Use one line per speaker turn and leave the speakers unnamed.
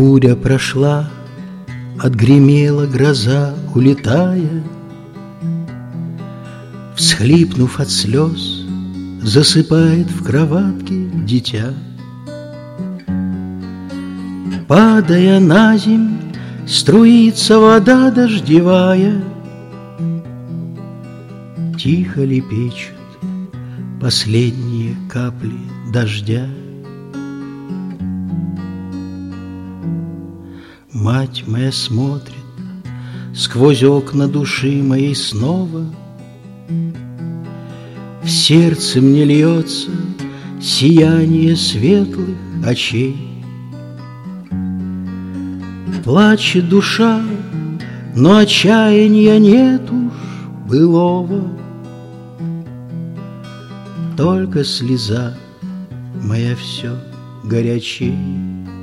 Буря прошла, отгремела гроза, улетая. Всхлипнув от слез, засыпает в кроватке дитя. Падая на земь, струится вода дождевая. Тихо лепечут последние капли дождя. Мать моя смотрит сквозь окна души моей снова. В сердце мне льется сияние светлых очей. Плачет душа, но отчаяния нет уж былого. Только слеза моя все горячей.